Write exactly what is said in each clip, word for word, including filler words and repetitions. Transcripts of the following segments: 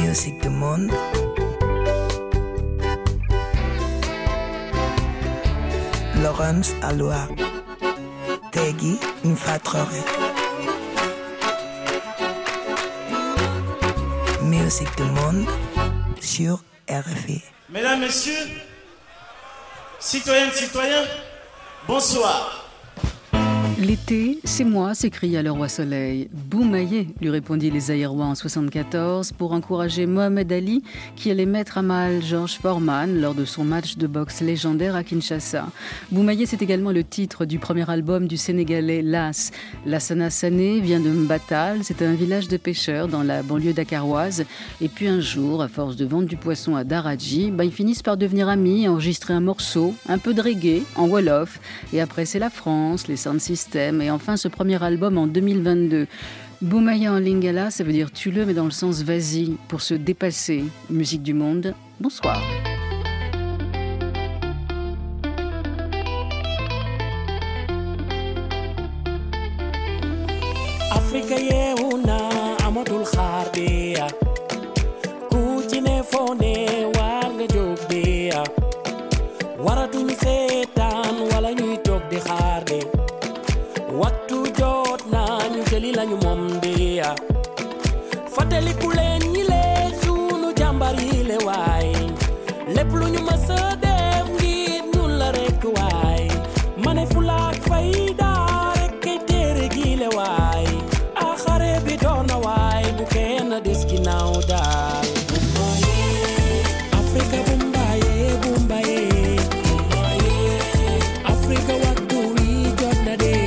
Musique du monde. Laurence Aloua, Tegui Mfatroré. Musique du monde sur R F I. Mesdames, Messieurs, citoyennes, citoyens, bonsoir. L'été, c'est moi, s'écria le roi Soleil. Boumaillé, lui répondit les Zaïrois en soixante-quatorze pour encourager Mohamed Ali qui allait mettre à mal George Foreman lors de son match de boxe légendaire à Kinshasa. Boumaillé, c'est également le titre du premier album du Sénégalais Las. Lassana Sané vient de Mbatal, c'est un village de pêcheurs dans la banlieue dakaroise. Et puis un jour, à force de vendre du poisson à Daradji, bah, ils finissent par devenir amis, enregistrer un morceau, un peu de reggae en Wolof. Et après, c'est la France, les sound systems. Et enfin ce premier album en deux mille vingt-deux. Boumaillé en lingala, ça veut dire tue-le mais dans le sens vas-y, pour se dépasser. Musique du monde, bonsoir. Afrika yeuna amadul kharbiya kuchine fone warga jogbiya waratuñ setan wala ñuy tok di xarde waxtu jot nañu jëli lañu mom dia fatali ku leen ñi lee sunu jàmbar yi le waay lépp lu ñu mës a def ngir ñun la rek waay mane fulaak fayda rek téere gi le waay a xare bi doon na waay bu kenn des ginnaaw daal Afrika bumbaye bumbaye Afrika waxtu wi jot na de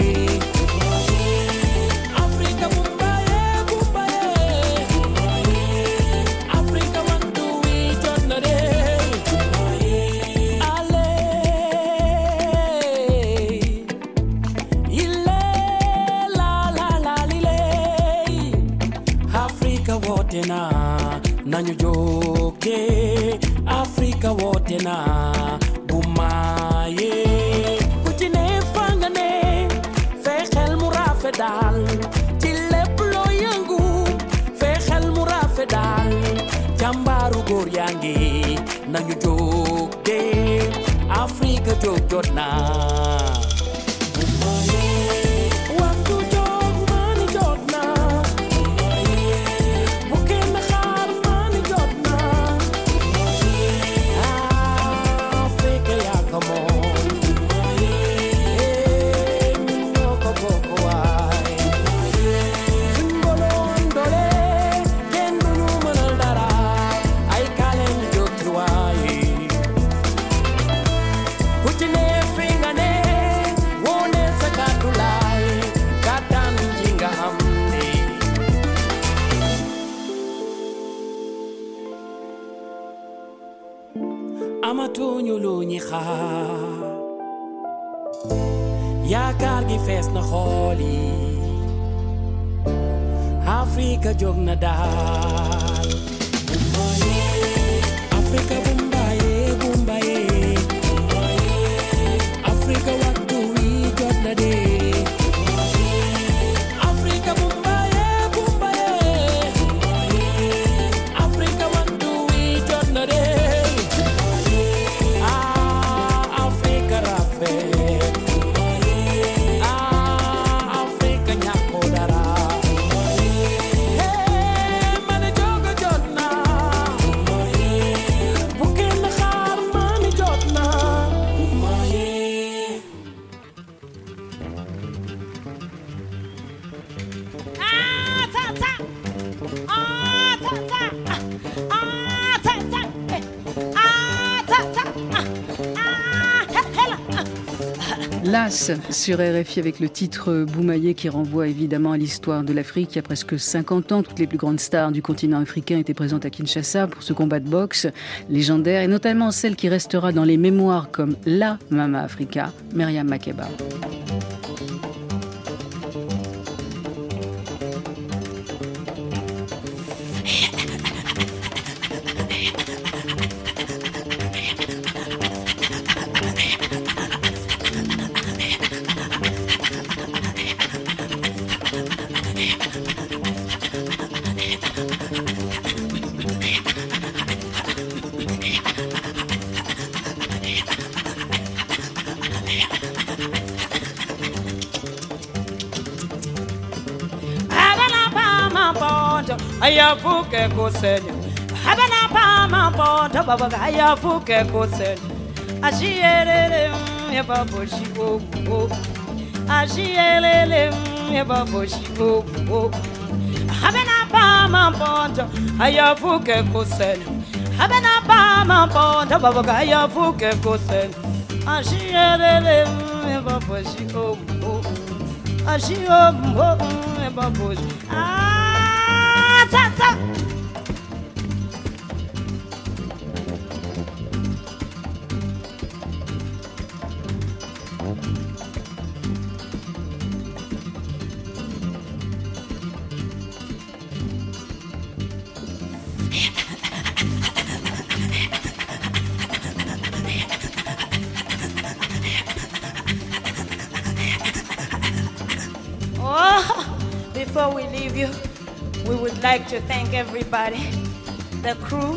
nañu jóge Afrika woote na Boumaye ku ci ne fa nga ne fexeel mu rafet daal ci lépp loo yëngu fexeel mu rafet daal jàmbaaru góor yaa ngi nañu jóge Afrika jóg jot na amatuñu lu ñi xaar yaakaar gi fees na xool yi Afrika jóg na daal Afrika bumbaye bumbaye Afrika waxtu wi jot na de Afrika bumbaye bumbaye Afrika waxtu wi jot na de Las sur R F I avec le titre Boumaillé qui renvoie évidemment à l'histoire de l'Afrique. Il y a presque cinquante ans, toutes les plus grandes stars du continent africain étaient présentes à Kinshasa pour ce combat de boxe légendaire et notamment celle qui restera dans les mémoires comme la Mama Africa, Myriam Makeba. ayavuke kusenya habana pama ponta baba ayavuke kusenya ashiyelele ya babo shibo ashiyelele ya babo shibo habana pama ponta ayavuke kusenya habana pama ponta baba ayavuke kusenya ashiyelele ya babo shibo ashiyom ya babo ah ta ta. Before we leave you, we would like to thank everybody, the crew,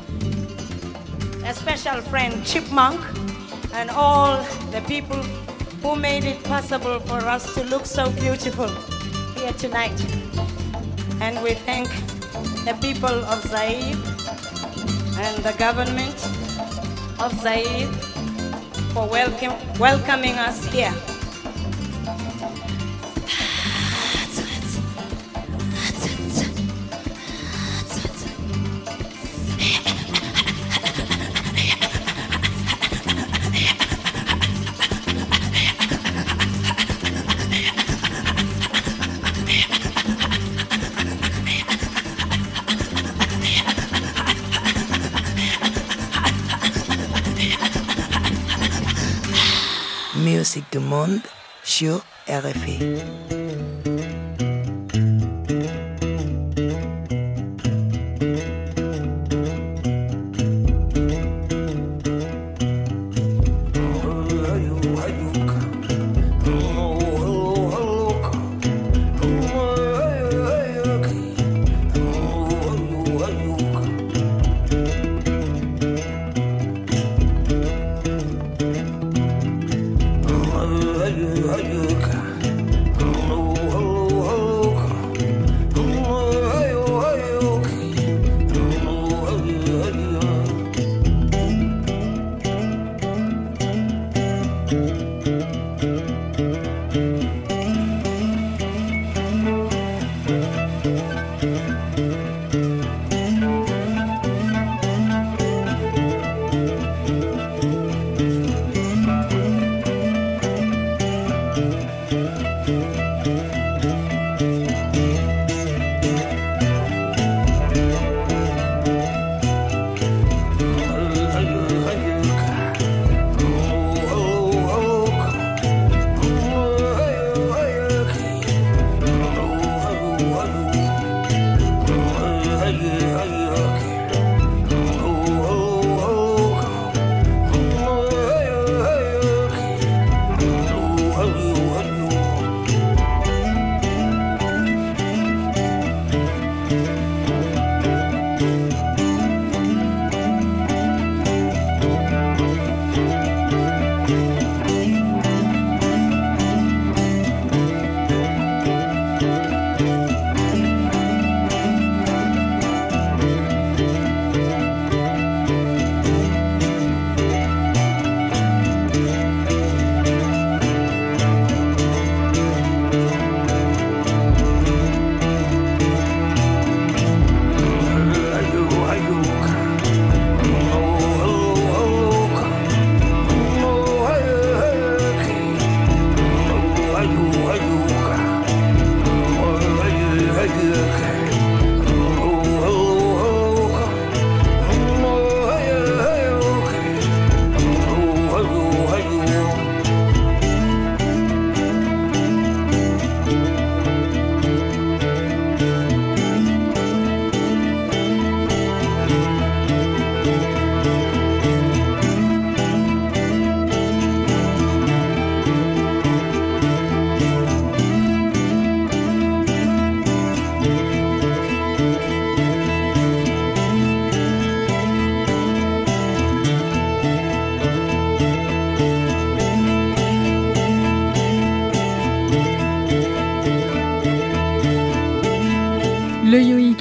a special friend Chipmunk, and all the people who made it possible for us to look so beautiful here tonight. And we thank the people of Zaire and the government of Zaire for welcome, welcoming us here. Musique du monde sur R F I. Oh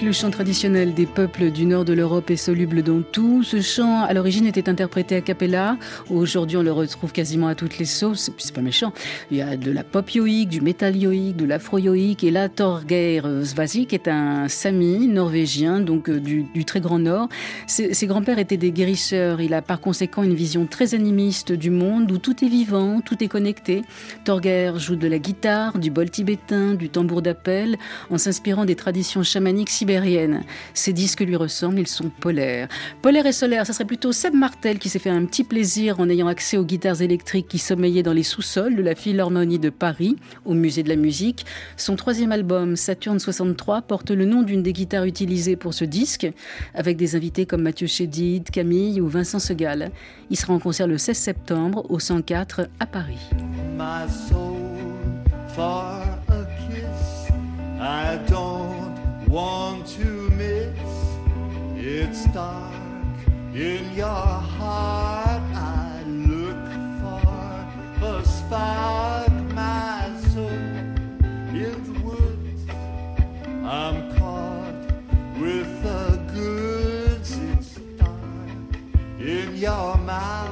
le chant traditionnel des peuples du nord de l'Europe est soluble dans tout. Ce chant, à l'origine, était interprété a cappella. Aujourd'hui, on le retrouve quasiment à toutes les sauces. C'est pas méchant. Il y a de la pop yoïque, du métal yoïque, de l'afro yoïque. Et là, Torgeir Svasik est un Sami norvégien, donc du, du très grand nord. Ses, ses grands-pères étaient des guérisseurs. Il a par conséquent une vision très animiste du monde où tout est vivant, tout est connecté. Torgeir joue de la guitare, du bol tibétain, du tambour d'appel, en s'inspirant des traditions chamaniques sibériennes. Ces disques lui ressemblent, ils sont polaires. Polaire et solaire, ça serait plutôt Seb Martel qui s'est fait un petit plaisir en ayant accès aux guitares électriques qui sommeillaient dans les sous-sols de la Philharmonie de Paris, au Musée de la musique. Son troisième album, Saturne soixante-trois, porte le nom d'une des guitares utilisées pour ce disque, avec des invités comme Mathieu Chédid, Camille ou Vincent Segal. Il sera en concert le seize septembre au cent quatre à Paris. My soul for a kiss I don't want to miss. It's dark in your heart. I look for a spark. My soul in the woods. I'm caught with the goods. It's dark in your mouth.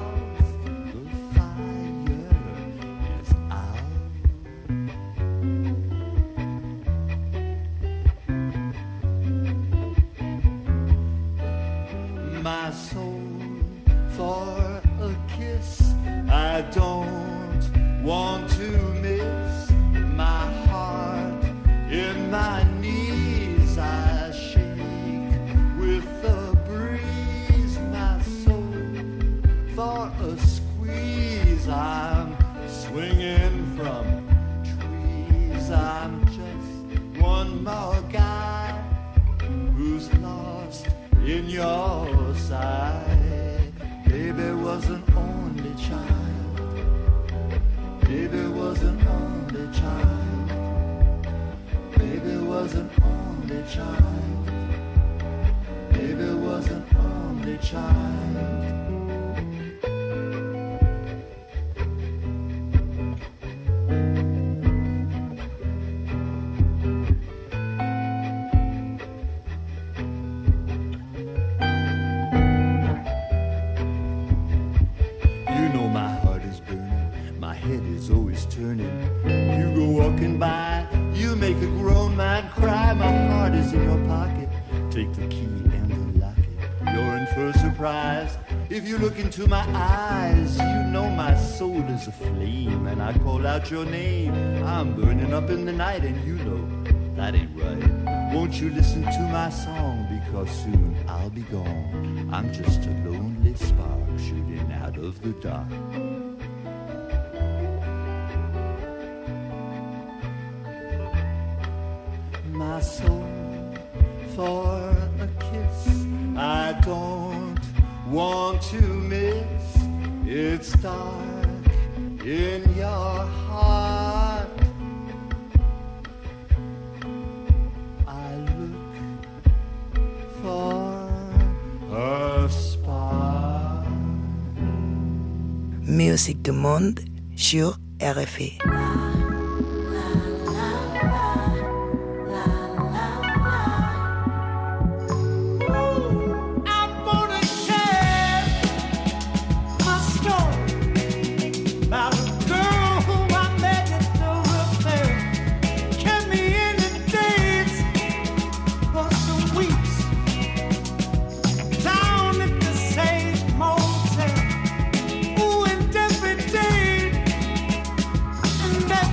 My soul for a kiss I don't want to miss. My heart in my knees I shake with the breeze. My soul for a squeeze I'm swinging from trees. I'm just one more guy who's lost in your side. Baby was an only child. Baby was an only child. Baby was an only child. Baby was an only child. You go walking by, you make a grown man cry. My heart is in your pocket. Take the key and unlock it. You're in for a surprise. If you look into my eyes, you know my soul is a flame. And I call out your name. I'm burning up in the night, and you know that ain't right. Won't you listen to my song? Because soon I'll be gone. I'm just a lonely spark shooting out of the dark. My soul for a kiss I don't want to miss. It's dark in your heart. I look for a spark. Musique du monde sur R F I. And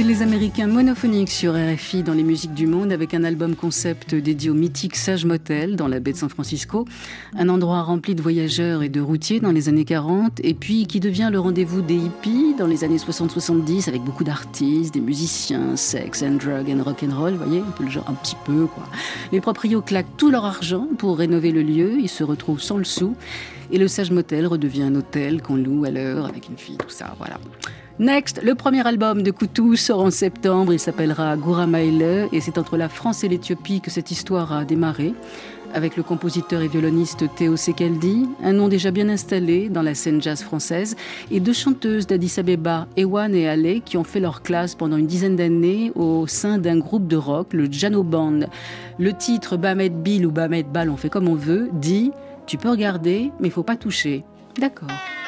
C'était les Américains Monophoniques sur R F I dans les musiques du monde avec un album concept dédié au mythique Sage Motel dans la baie de San Francisco, un endroit rempli de voyageurs et de routiers dans les années quarante et puis qui devient le rendez-vous des hippies dans les années soixante soixante-dix avec beaucoup d'artistes, des musiciens, sex and drug and rock and roll, vous voyez, un peu le genre, un petit peu quoi. Les proprios claquent tout leur argent pour rénover le lieu, ils se retrouvent sans le sou et le Sage Motel redevient un hôtel qu'on loue à l'heure avec une fille, tout ça, voilà. Next, le premier album de Koutou sort en septembre, il s'appellera Guramaile et c'est entre la France et l'Éthiopie que cette histoire a démarré avec le compositeur et violoniste Théo Sekeldi, un nom déjà bien installé dans la scène jazz française, et deux chanteuses d'Addis Abeba, Ewan et Ale, qui ont fait leur classe pendant une dizaine d'années au sein d'un groupe de rock, le Jano Band. Le titre Bamed Bill ou Bamed Bal, on fait comme on veut, dit « Tu peux regarder, mais il faut pas toucher ». D'accord.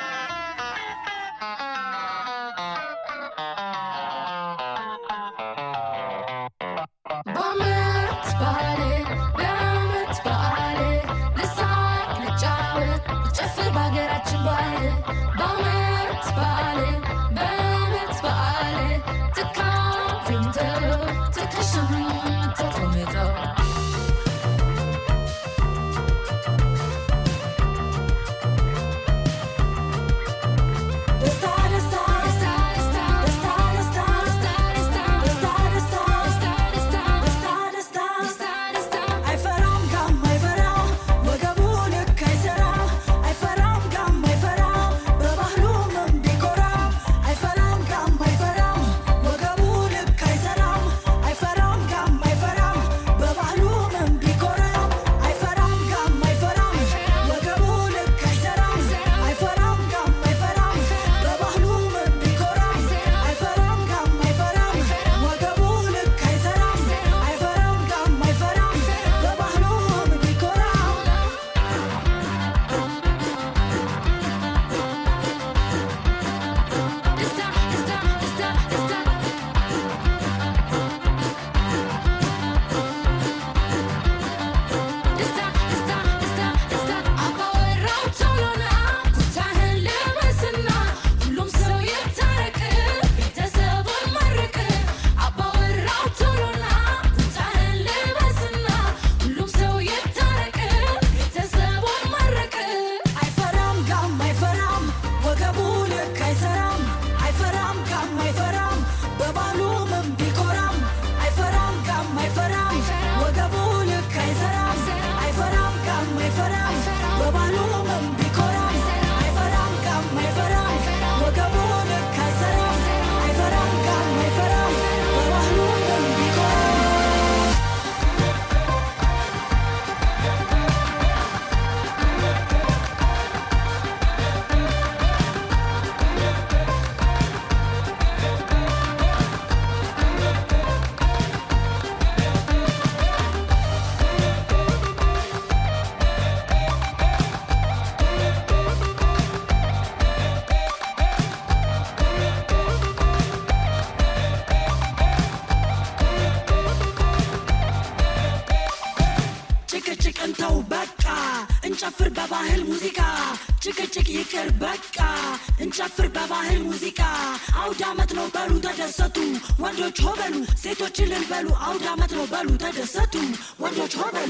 እንጨፍር በባህል ሙዚቃ አውደ ዓመት ነው በሉ ተደሰቱ ወንዶች ሆበሉ ሴቶች እልል በሉ አውደ ዓመት ነው በሉ ተደሰቱ ወንዶች ሆበሉ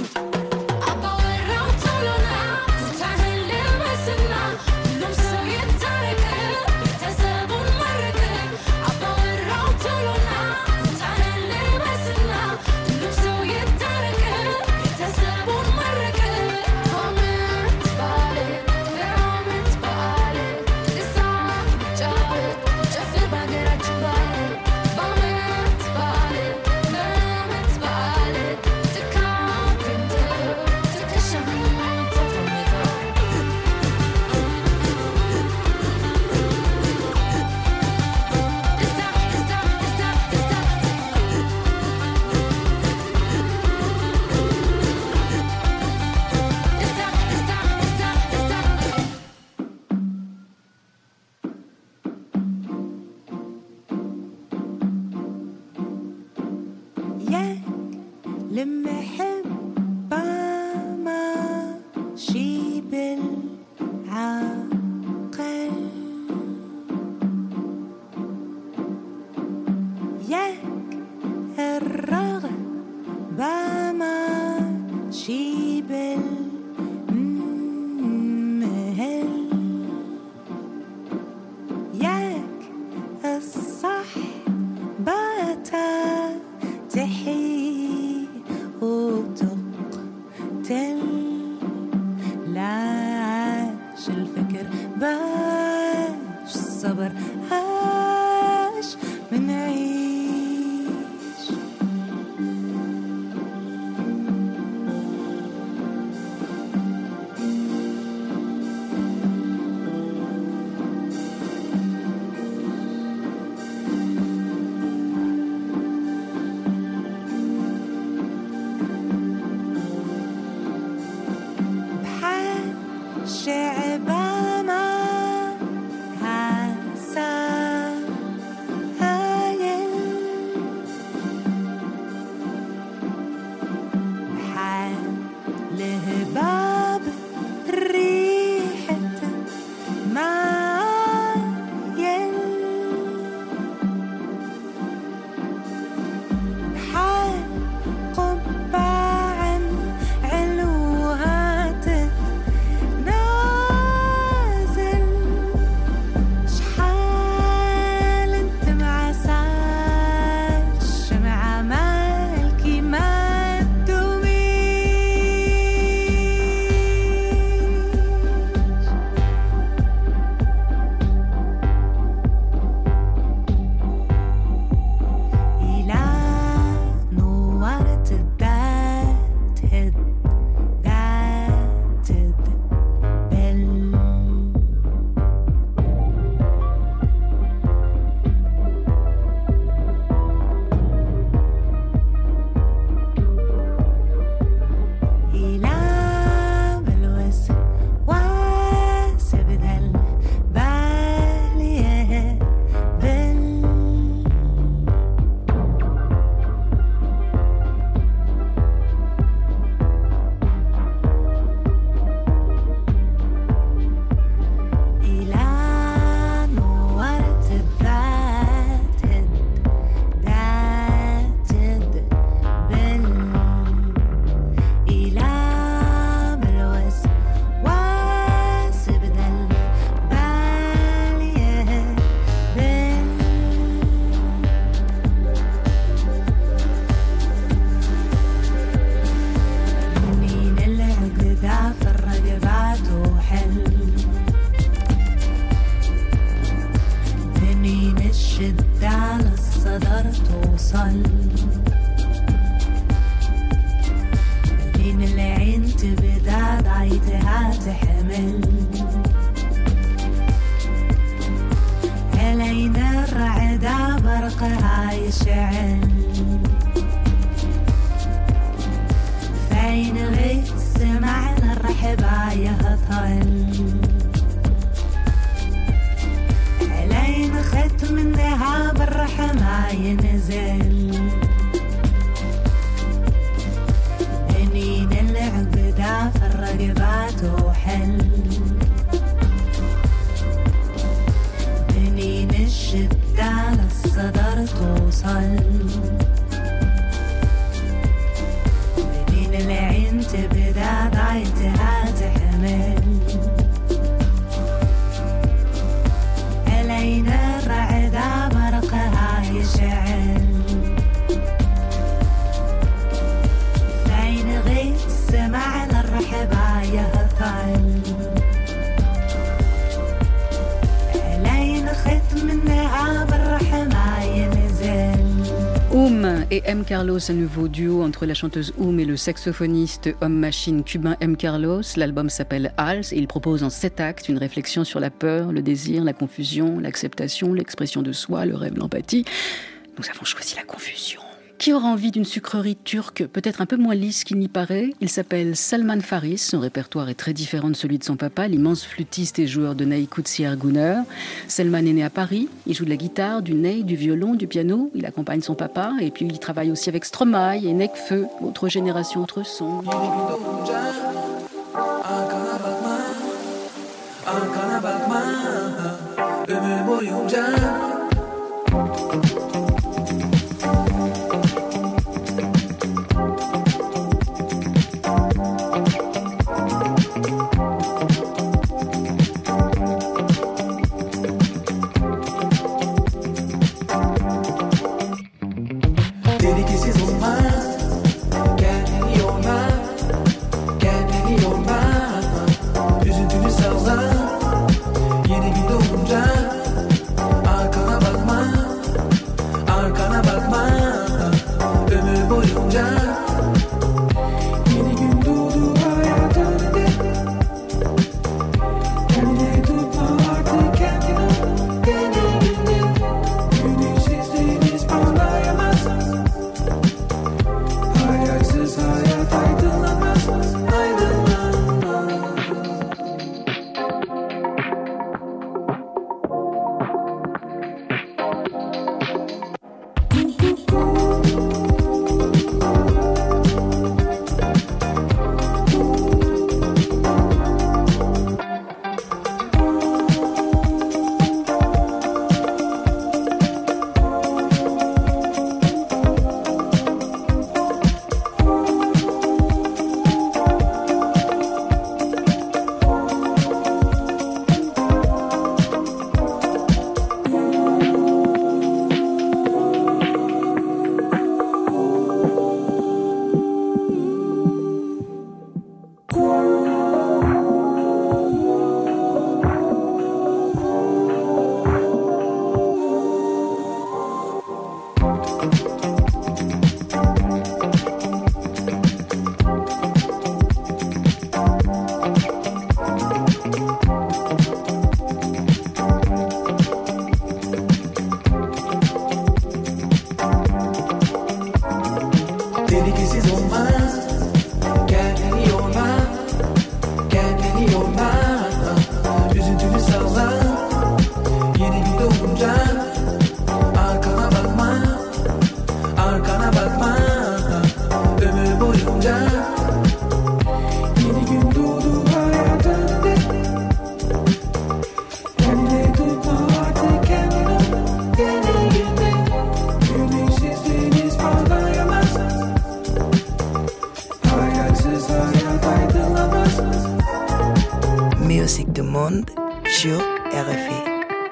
አባወራው ቶሎና ታህል ለመስና ሁሉም ሰው ይታረቅ ቤተሰቡን ማረቅ አባወራው ቶሎና ታህል ለመስና ሁሉም ሰው ይታረቅ ቤተሰቡን ማረቅ ኮመንት ባለ ኮመንት ባለ Yeah. باش الصبر عاش منعيش Et M. Carlos, un nouveau duo entre la chanteuse Oum et le saxophoniste homme-machine cubain M. Carlos. L'album s'appelle Hals et il propose en sept actes une réflexion sur la peur, le désir, la confusion, l'acceptation, l'expression de soi, le rêve, l'empathie. Nous avons choisi la confusion. Qui aura envie d'une sucrerie turque, peut-être un peu moins lisse qu'il n'y paraît? Il s'appelle Salman Faris, son répertoire est très différent de celui de son papa, l'immense flûtiste et joueur de ney Kutsi Erguner. Salman est né à Paris, il joue de la guitare, du ney, du violon, du piano, il accompagne son papa et puis il travaille aussi avec Stromae et Nekfeu, autre génération, autre son. sur R F I.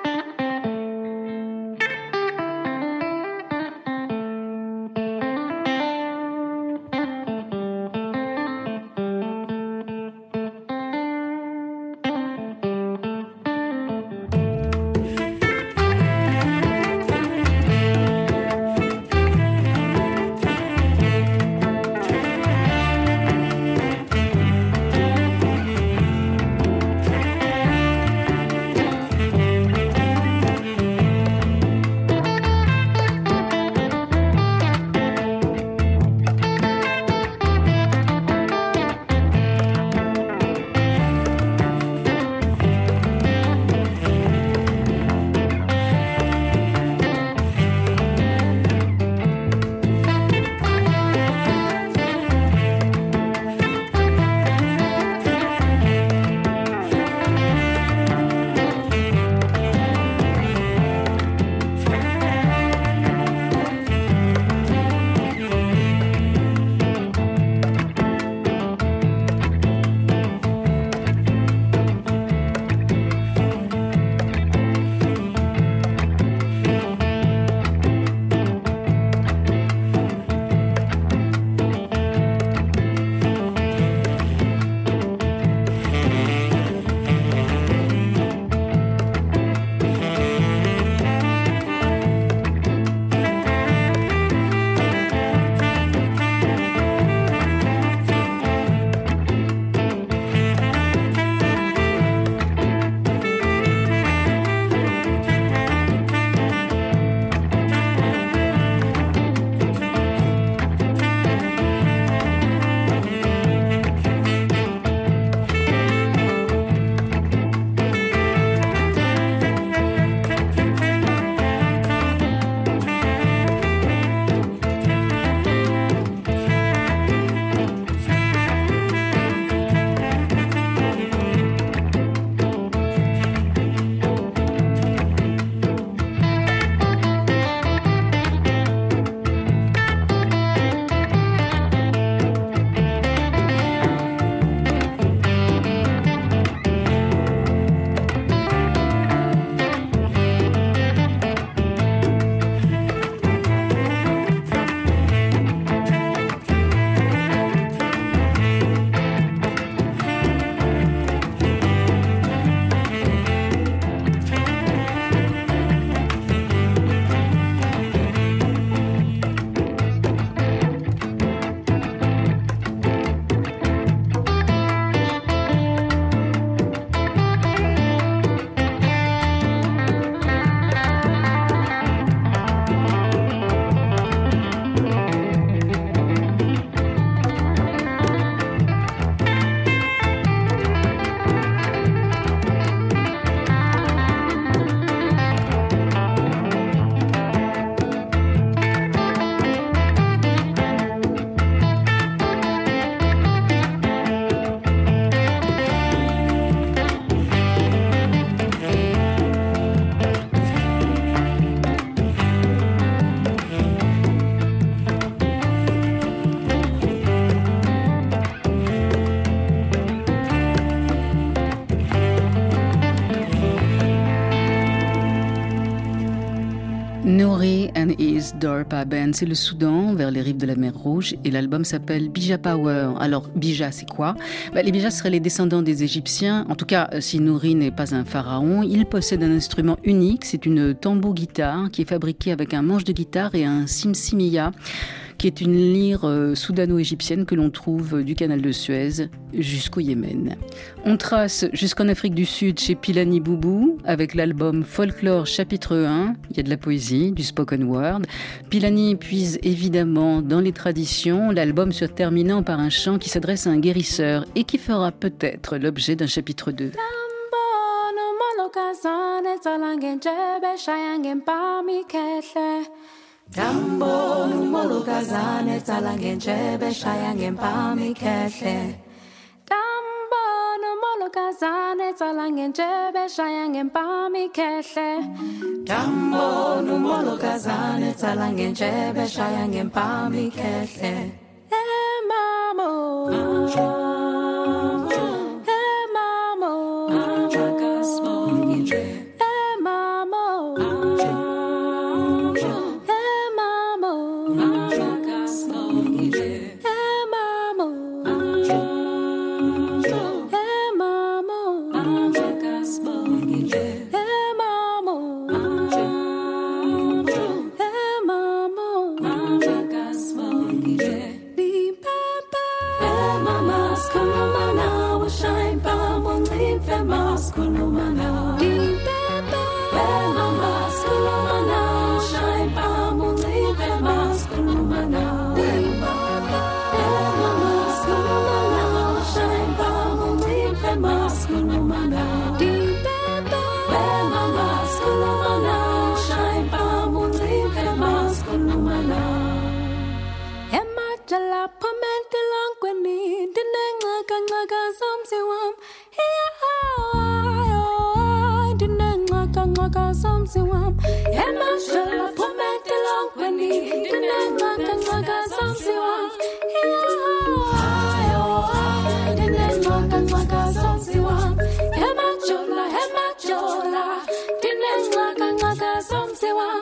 Nouri and his Dorpa Band, c'est le Soudan, vers les rives de la mer Rouge, et l'album s'appelle Bija Power. Alors, Bija, c'est quoi? bah, Les Bija seraient les descendants des Égyptiens. En tout cas, si Nouri n'est pas un pharaon, il possède un instrument unique, c'est une tambour-guitare qui est fabriquée avec un manche de guitare et un simsimiya, qui est une lyre euh, soudano-égyptienne que l'on trouve du canal de Suez jusqu'au Yémen. On trace jusqu'en Afrique du Sud chez Pilani Boubou avec l'album Folklore chapitre un. Il y a de la poésie, du spoken word. Pilani puise évidemment dans les traditions, l'album se terminant par un chant qui s'adresse à un guérisseur et qui fera peut-être l'objet d'un chapitre deux. Dambo numolukazane tsala ngenjebe shaya ngempami kehle Dambo numolukazane tsala ngenjebe shaya ngempami kehle Dambo numolukazane tsala ngenjebe shaya ngempami kehle Hey mamo Hey mamo ngaka somsiwam emashala promete lokweni dinengaka ngaka somsiwam ayo ayo dinengaka ngaka somsiwam emashala emashala dinengaka ngaka somsiwam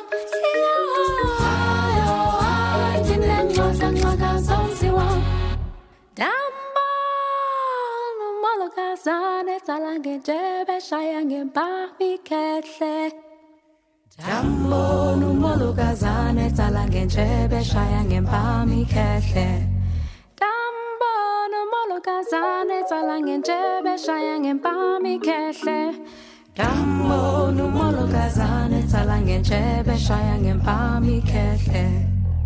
ayo ayo dinengaka ngaka somsiwam dambo nomolokazane talange jebe shayange bami kehle dambo nomolokazane talange jebe shayange bami kehle dambo nomolokazane talange jebe shayange bami kehle dambo nomolokazane talange jebe shayange bami kehle.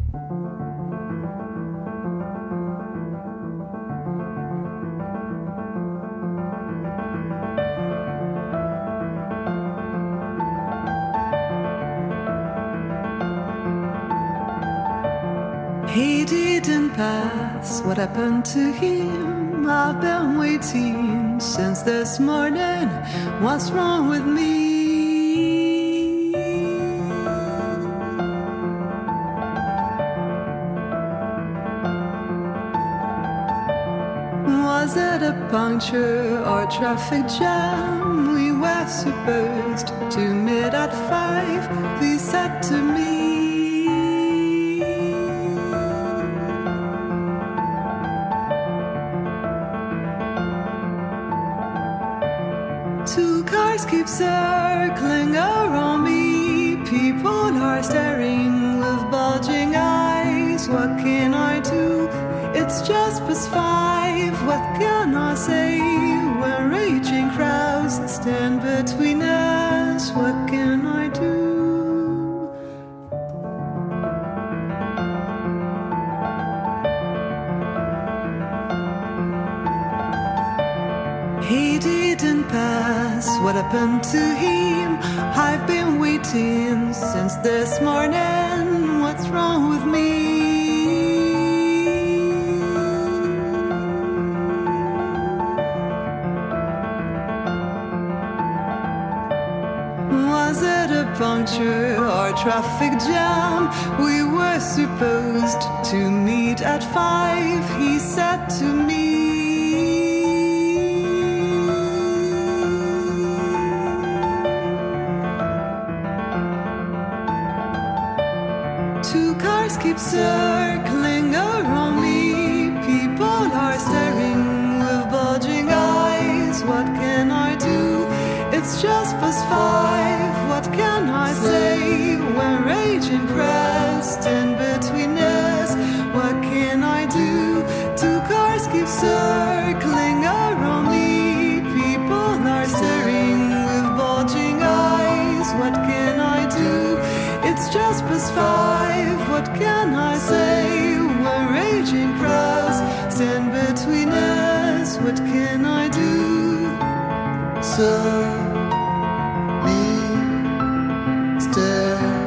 He didn't pass. What happened to him? I've been waiting since this morning. What's wrong with me? Was it a puncture or traffic jam? We were supposed to meet at five. He said to me, two cars keep circling around me. People are staring with bulging eyes. What can I do? It's just past five. What can I say when raging crowds stand between us? What can I do? He didn't pass. What happened to him? I've been waiting since this morning. What's wrong with me? Was it a puncture or traffic jam? We were supposed to meet at five. He said to me, two cars keep circling around me. People are staring with bulging eyes. What can I do? It's just past five. What can I say when raging crowds stand between us? What can I do? Two cars keep circling around me. People are staring with bulging eyes. What can I do? It's just past five. What can I say when raging crowds stand between us? What can I do? So me stare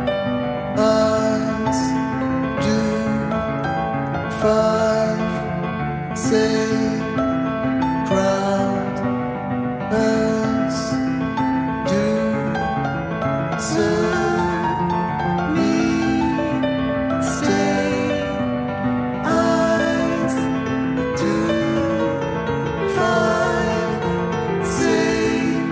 us do five say crowd us do so. Say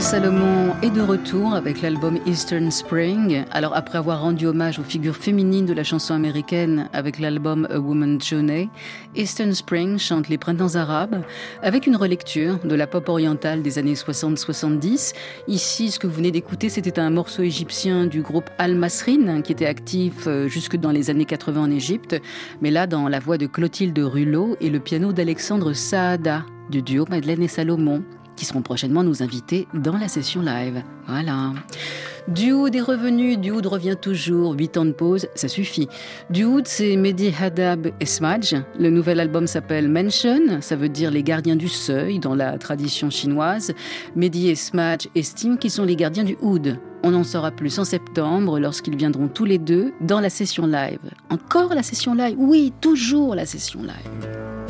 Salomon est de retour avec l'album Eastern Spring. Alors après avoir rendu hommage aux figures féminines de la chanson américaine avec l'album A Woman's Journey, Eastern Spring chante les printemps arabes avec une relecture de la pop orientale des années soixante soixante-dix. Ici, ce que vous venez d'écouter, c'était un morceau égyptien du groupe Al Masrin qui était actif jusque dans les années quatre-vingts en Égypte. Mais là, dans la voix de Clotilde Rulot et le piano d'Alexandre Saada du duo Madeleine et Salomon, qui seront prochainement nous invités dans la session live. Voilà. Du oud est revenu, du oud revient toujours, huit ans de pause, ça suffit. Du oud, c'est Mehdi Hadab et Smaj. Le nouvel album s'appelle Mention, ça veut dire les gardiens du seuil dans la tradition chinoise. Mehdi et Smaj estiment qu'ils sont les gardiens du oud. On en saura plus en septembre lorsqu'ils viendront tous les deux dans la session live. Encore la session live? Oui, toujours la session live.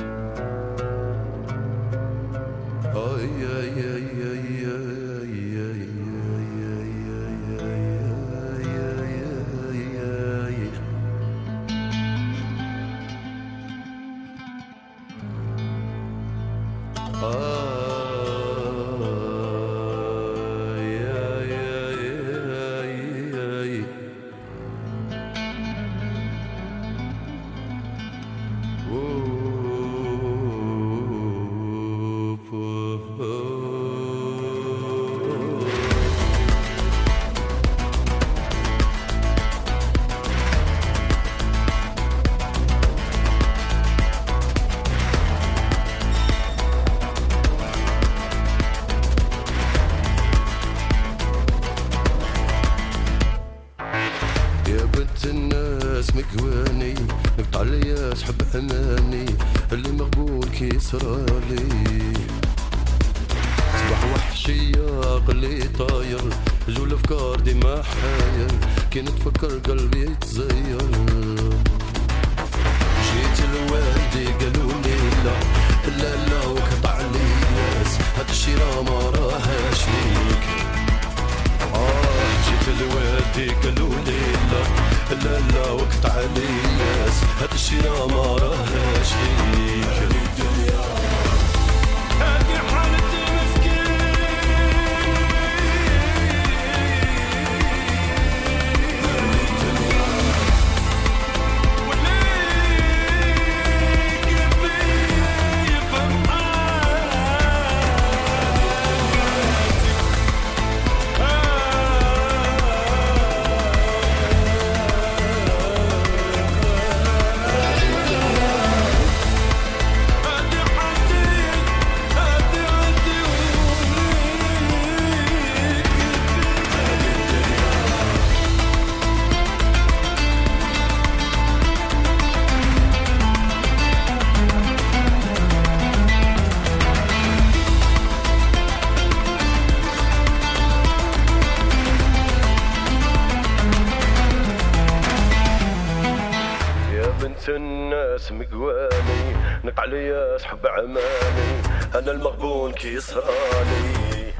أنا المغبون كيسراني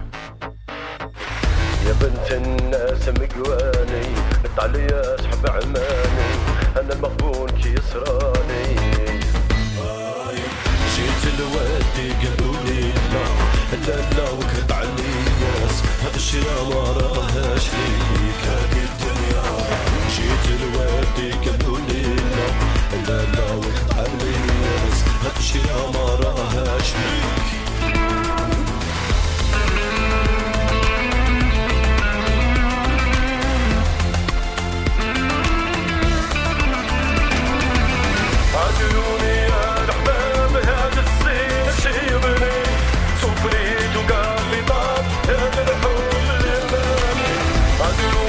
يا بنت الناس مقواني نط عليا سحب عماني أنا المغبون كيسراني جيت لوادي قالوا لي لا لا لا وكرت علياس هذا الشي ما راهاش ليك هذه الدنيا جيت لوادي قالوا لي لا لا لا وكرت علياس هذا الشي ما راهاش ليك عدلوني يا الأحباب هذا الصين شيبني صفريت وقال لي طاب هذا الحب الإمامي عدلوني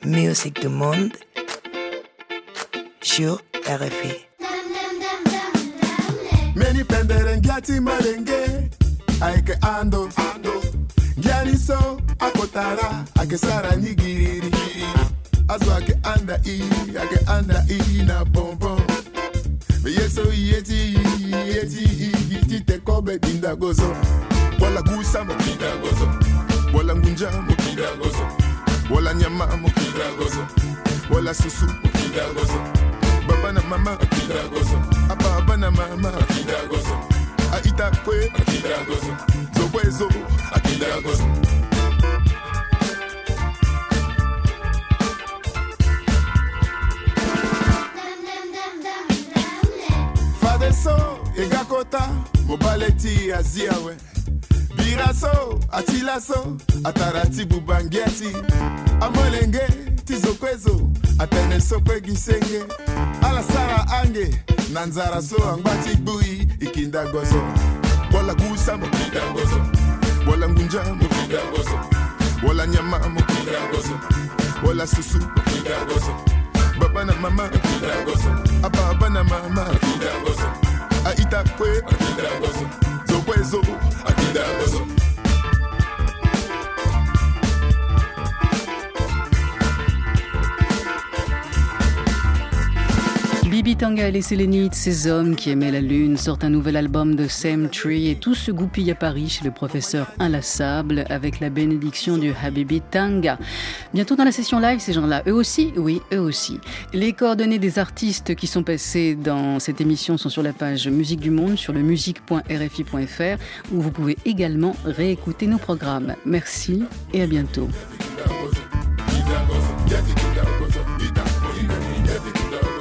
Musique du monde sur R F I. Many penderengati malenge aike ando ando Giani so akotara ake sara nigiri Azo ake anda i ake anda i na bonbon Me yeso yeti yeti yeti te kobe dinda gozo Wala gusa mo kinda gozo Wala ngunja mo kinda gozo Wala nyama mo kinda gozo Wala susu mo kinda gozo Baba na mama kinda gozo Ababa na mama kinda gozo Aita kwe kinda gozo Zokwezo kinda gozo Fadeso egakota mobaleti aziawe Biraso atilaso atarati bubangiati Amolenge tizokwezo atene sokwe gisenge Alasara ange nanzara so angbati bui ikinda gozo Wala gusa mo kinda gozo Wala ngunja mo kinda gozo Wala nyama mo kinda gozo Wala susu mo kinda gozo Baba na mama kinda gozo Ababa na mama kinda gozo Aita kwe kinda gozo Zokwezo kinda gozo Bibi Tanga et les Sélénites, ces hommes qui aimaient la lune, sortent un nouvel album de Same Tree et tout se goupille à Paris chez le professeur inlassable avec la bénédiction du Habibi Tanga. Bientôt dans la session live, ces gens-là, eux aussi, oui, eux aussi. Les coordonnées des artistes qui sont passés dans cette émission sont sur la page Musique du Monde, sur le musique point r f i point f r, où vous pouvez également réécouter nos programmes. Merci et à bientôt.